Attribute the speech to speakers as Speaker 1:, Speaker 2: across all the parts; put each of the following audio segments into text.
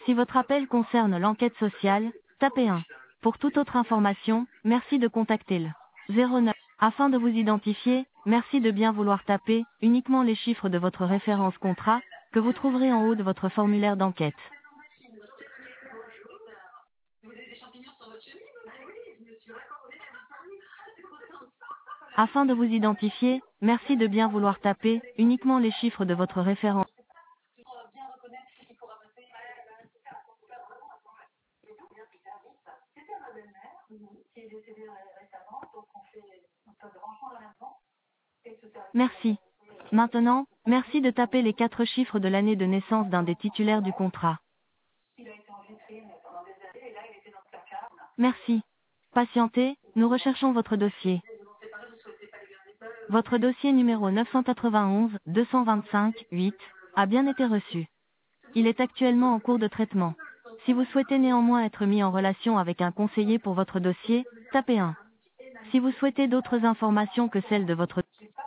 Speaker 1: Si votre appel concerne l'enquête sociale, tapez 1. Pour toute autre information, merci de contacter le 09. Afin de vous identifier, merci de bien vouloir taper uniquement les chiffres de votre référence contrat, que vous trouverez en haut de votre formulaire d'enquête. Afin de vous identifier, merci de bien vouloir taper uniquement les chiffres de votre référence. Merci. Maintenant, merci de taper les 4 chiffres de l'année de naissance d'un des titulaires du contrat. Merci. Patientez, nous recherchons votre dossier. Votre dossier numéro 991-225-8 a bien été reçu. Il est actuellement en cours de traitement. Si vous souhaitez néanmoins être mis en relation avec un conseiller pour votre dossier, tapez 1. Si vous souhaitez d'autres informations que celles de votre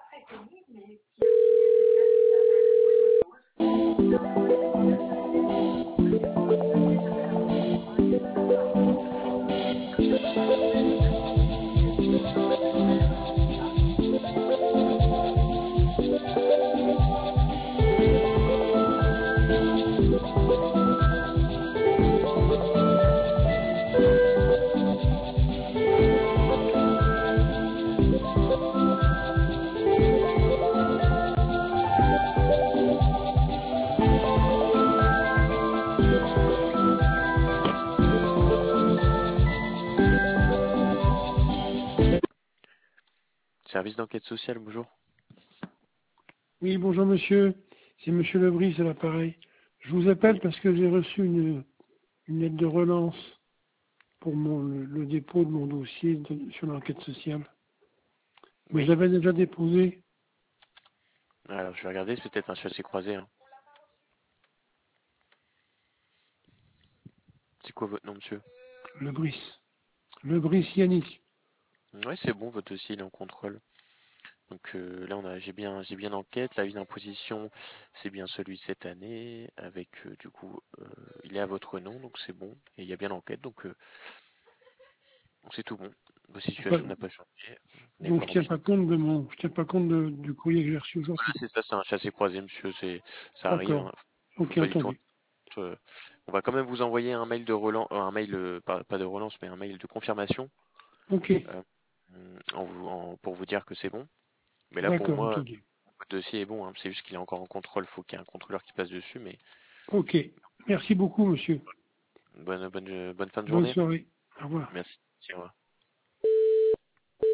Speaker 2: Service d'enquête sociale, bonjour.
Speaker 3: Oui, bonjour monsieur, c'est monsieur Lebris à l'appareil. Je vous appelle
Speaker 2: Oui.
Speaker 3: parce que j'ai reçu une lettre de relance pour le dépôt de mon dossier sur l'enquête sociale. Mais
Speaker 2: Oui.
Speaker 3: je l'avais déjà déposé.
Speaker 2: Alors, je vais regarder, c'est peut-être un chassé croisé. Hein. C'est quoi votre nom, monsieur?
Speaker 3: Lebris. Lebris Yannick.
Speaker 2: Oui, c'est bon, votre dossier il est en contrôle. Donc là, j'ai bien l'enquête. L'avis d'imposition, c'est bien celui de cette année. Avec, du coup, il est à votre nom, donc c'est bon. Et il y a bien l'enquête, donc c'est tout bon. Votre
Speaker 3: Pas-
Speaker 2: situation n'a pas changé. Vous n'avez
Speaker 3: Donc
Speaker 2: pas rempli.
Speaker 3: je tiens pas compte du courrier que j'ai reçu
Speaker 2: Voilà,
Speaker 3: aujourd'hui.
Speaker 2: c'est ça, c'est un chassé croisé, monsieur. Ça arrive.
Speaker 3: D'accord.
Speaker 2: Hein. Faut
Speaker 3: Ok,
Speaker 2: pas du tout.
Speaker 3: entendu.
Speaker 2: euh, On va quand même vous envoyer un mail de relance, un mail, pas de relance, mais un mail de confirmation.
Speaker 3: Ok,
Speaker 2: euh, pour vous dire que c'est bon. Mais là, pour
Speaker 3: d'accord,
Speaker 2: moi,
Speaker 3: entendu.
Speaker 2: votre dossier est bon. Hein. C'est juste qu'il est encore en contrôle. Faut qu'il y ait un contrôleur qui passe dessus. Mais
Speaker 3: Ok. Merci beaucoup monsieur.
Speaker 2: bonne fin de
Speaker 3: Bonne
Speaker 2: journée.
Speaker 3: soirée. Au revoir.
Speaker 2: Merci. Au revoir.